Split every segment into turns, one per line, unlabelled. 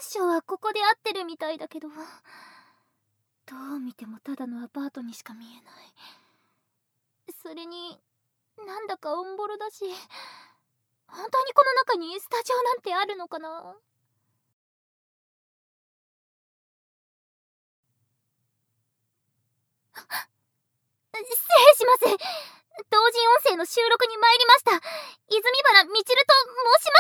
所はここで合ってるみたいだけど、どう見てもただのアパートにしか見えない。それになんだかオンボロだし、本当にこの中にスタジオなんてあるのかな。失礼します。同人音声の収録に参りました泉原みちると申し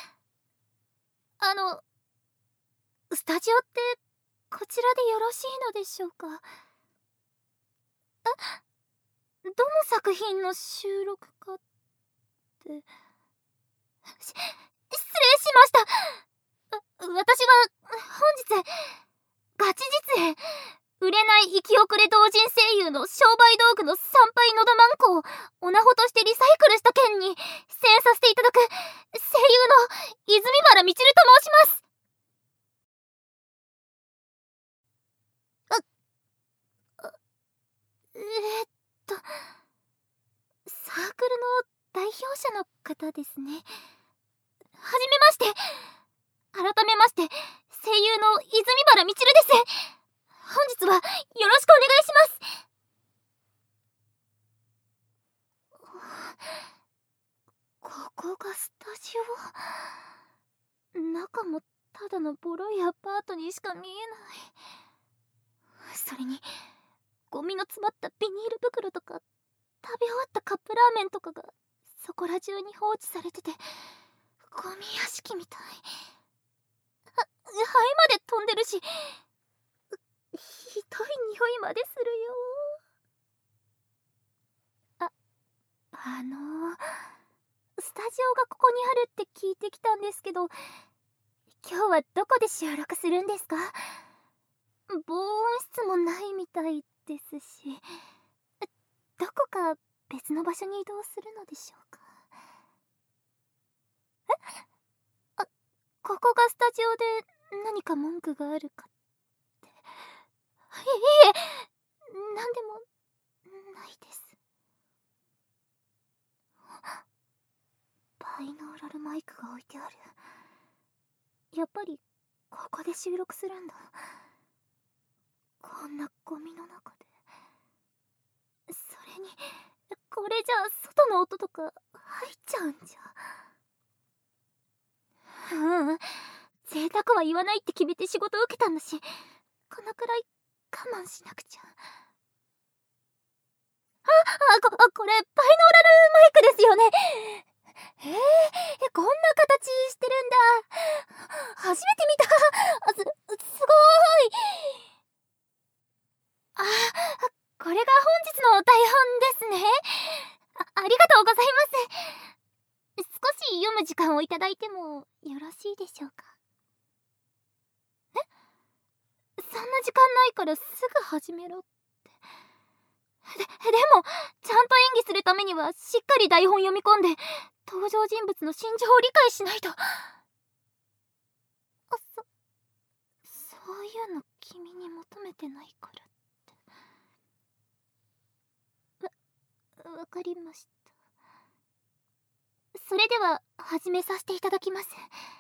ます。スタジオってこちらでよろしいのでしょうか。どの作品の収録かって。失礼しました。私は本日ガチ実演売れない生き遅れ同人声優の商売道具の参拝のどまんこをオナホとしてリサイクルした件に出演させていただく声優の泉原みちると申します。サークルの代表者の方ですね。はじめまして。改めまして声優の泉原みちるです。本日はよろしくお願いします。ここがスタジオ。中もただのボロいアパートにしか見えない。それにゴミの詰まったビニール袋とか食べ終わったカップラーメンとかがそこら中に放置されてて、ゴミ屋敷みたい。ハエまで飛んでるし、ひどい匂いまでするよ。スタジオがここにあるって聞いてきたんですけど、今日はどこで収録するんですか？防音室もないみたいですし、どこか別の場所に移動するのでしょうか？ここがスタジオで何か文句があるかって。いえ、なんでもないです。バイノーラルマイクが置いてある。やっぱりここで収録するんだ。こんなゴミの中で。それにこれじゃ外の音とか入っちゃうんじゃ。贅沢は言わないって決めて仕事を受けたんだし、このくらい我慢しなくちゃ。これバイノーラルマイクですよね。こんな形してるんだ。初めて見た。すごーい。これが本日の台本ですね。ありがとうございます。少し読む時間をいただいてもよろしいでしょうか？そんな時間ないからすぐ始めろって。でもちゃんと演技するためにはしっかり台本読み込んで登場人物の心情を理解しないと。そういうの君に求めてないからって。わかりました。それでは始めさせていただきます。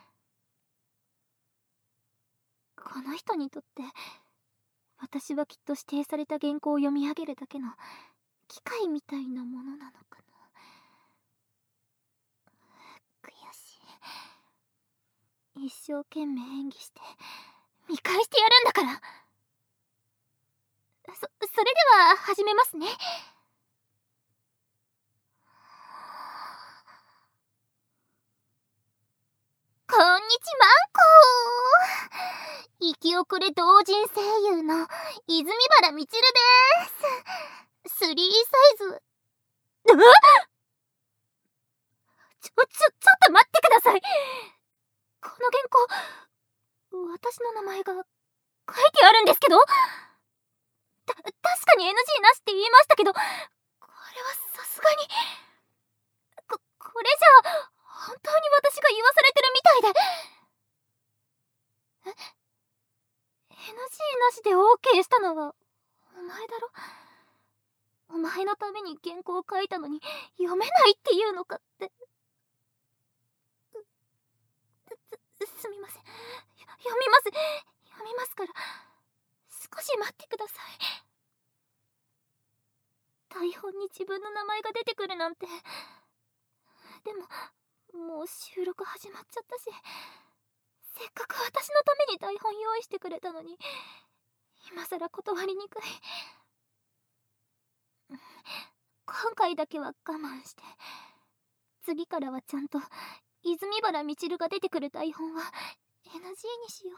この人にとって私はきっと指定された原稿を読み上げるだけの機械みたいなものなのかな。悔しい。一生懸命演技して見返してやるんだから。それでは始めますね。こんにちまんこー。生き遅れ同人声優の泉原みちるです。3サイズ。ちょっと待ってください。この原稿、私の名前が書いてあるんですけど。確かに NG なしって言いましたけど、これはさすがにこれじゃ本当に私が言わされてるみたいで。NG なしで OK したのはお前だろ。お前のために原稿を書いたのに読めないっていうのかって。すみません、読みま読みますから、少し待ってください。台本に自分の名前が出てくるなんて。でももう収録始まっちゃったし、せっかく私のために台本用意してくれたのに、今さら断りにくい。今回だけは我慢して、次からはちゃんと泉原みちるが出てくる台本は NG にしよ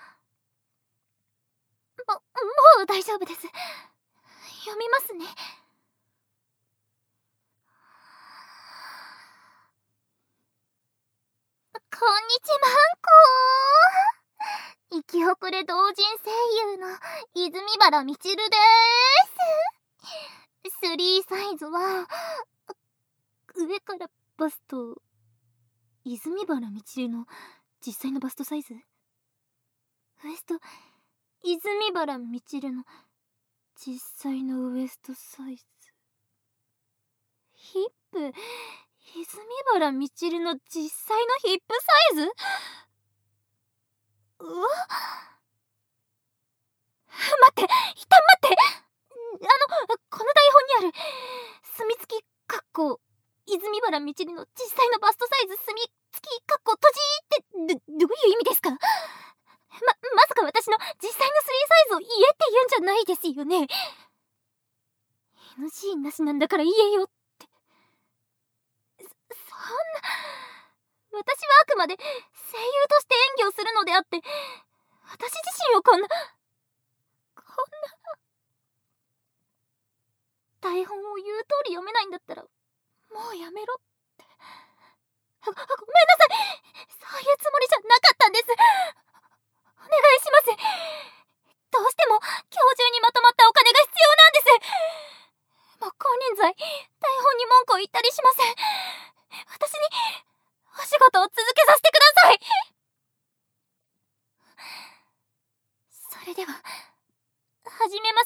う。もう大丈夫です。読みますね。こんにちまんこー。生き遅れ同人声優の泉原みちるでーす。3サイズは上からバスト、泉原みちるの実際のバストサイズ、ウエスト、泉原みちるの実際のウエストサイズ、ヒップ、泉原みちるの実際のヒップサイズ。うわ、待って、一旦待って。この台本にある墨付きかっこ泉原みちるの実際のバストサイズ墨付きかっこ閉じってどういう意味ですか。まさか私の実際の3サイズを言えって言うんじゃないですよね。 NG なしなんだから言えよって。そんな、私はあくまで声優として演技をするのであって、私自身をこんな台本を言う通り読めないんだったらもうやめろって。ごめんなさい、そういうつもりじゃなかったんです。お願いします。どうしても今日中にまとまったお金が必要なんです。もう金輪際台本に文句を言ったりしません。私にお仕事を続けさせてください。それでは始めます。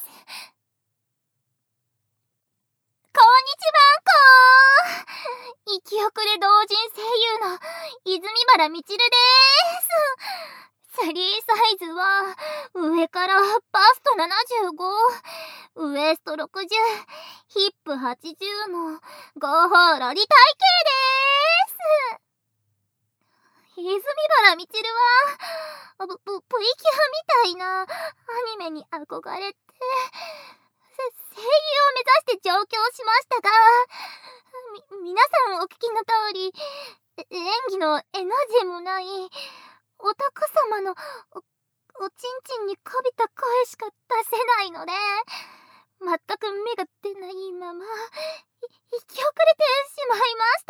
こんにちはんこー。生き遅れ同人声優の泉原みちるでーす。3サイズは上からバスト75、ウエスト60、ヒップ80のゴホロリ体型でーす。泉原みちるはプリキュアみたいなアニメに憧れて声優を目指して上京しましたが、皆さんお聞きの通り演技のエナジーもないお宅様のおちんちんにこびた声しか出せないので、全く目が出ないまま生き遅れてしまいました。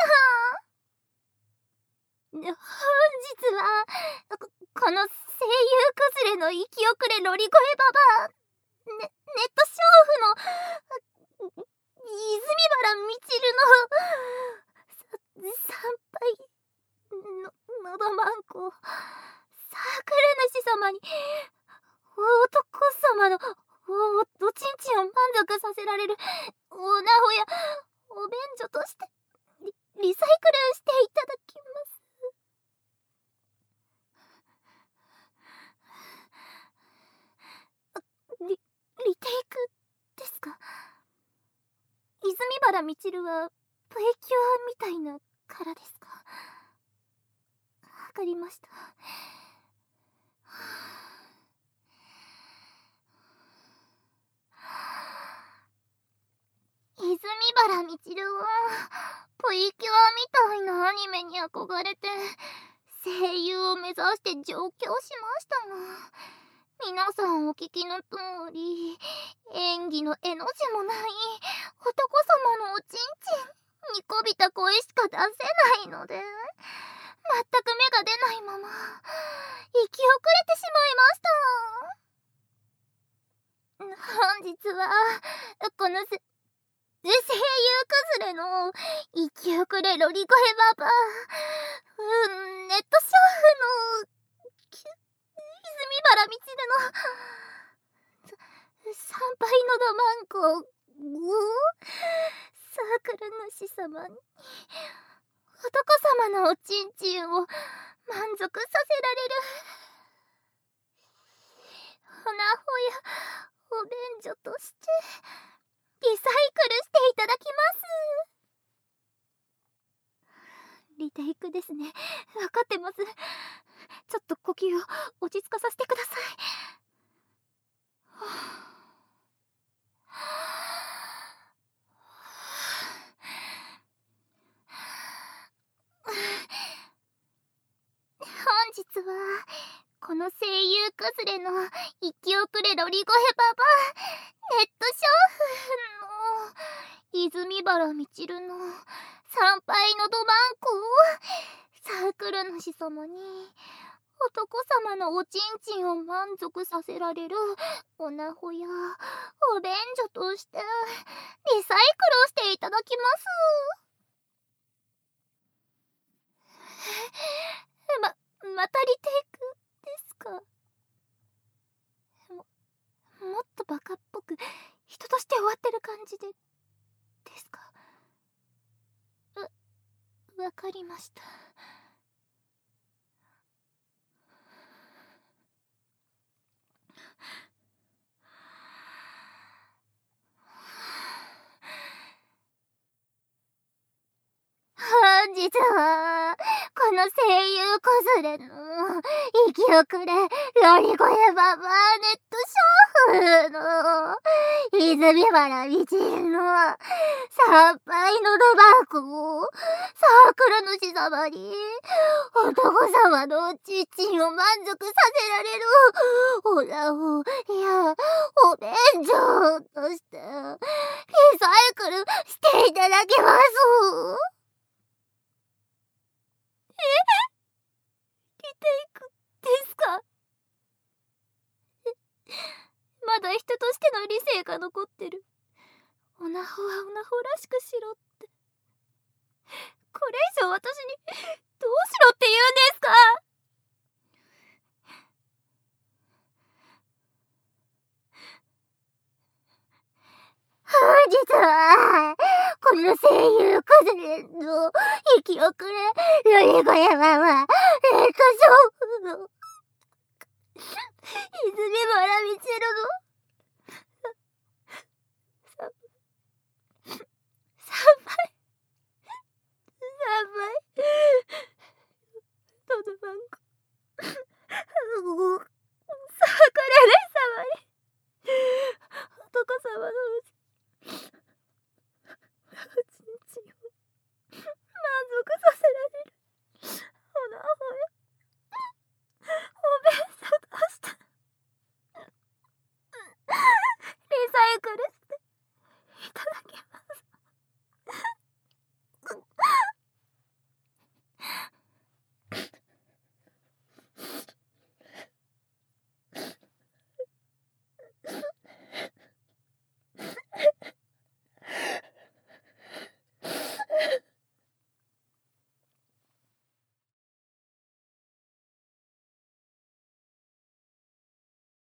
本日はこの声優崩れの生き遅れロリ声ババアネット娼婦の泉原みちるの参拝のどまんこサークル主様に男様のおちんちんを満足させられるおなほやお便所としてリサイクルしていただきます。リテイクですか。泉原みちるはプリキュアみたいなからですか。わかりました。泉原みちるはプリキュアみたいなアニメに憧れて声優を目指して上京しましたが、皆さんお聞きの通り演技の絵の字もない男様のおちんちんにこびた声しか出せないので、全く目が出ないまま生き遅れてしまいました。本日はこの声優崩れの生き遅れロリ声ババアネット娼婦の泉原みちるの参拝のどまんこサークル主様に男様のおちんちんを満足させられるほや、お便所としてリサイクルしていただきます。リテイクですね。わかってます。ちょっと呼吸を落ち着かさせてください。本日はこの声優崩れの生き遅れロリゴヘババネット娼婦の泉原みちるの参拝のどばんこをサークル主様に男様のおちんちんを満足させられるおなほやお便所としてリサイクルをしていただきます。またリテイクですか？もっとバカっぽく人として終わってる感じですか？わかりました。本日はこの声優崩れの生き遅れロリゴヘババーネット娼婦の泉原みちるの参拝のロバークをサークル主様に男様のおちんちんを満足させられるオラをいやお便所としてリサイクルしていただきます。リテイクですか？まだ人としての理性が残ってる。オナホはオナホらしくしろって。これ以上私にどうしろって言うんですか？本日はこの声優崩れの生き遅れロリゴヤマはレッド娼婦の泉原みちるの参拝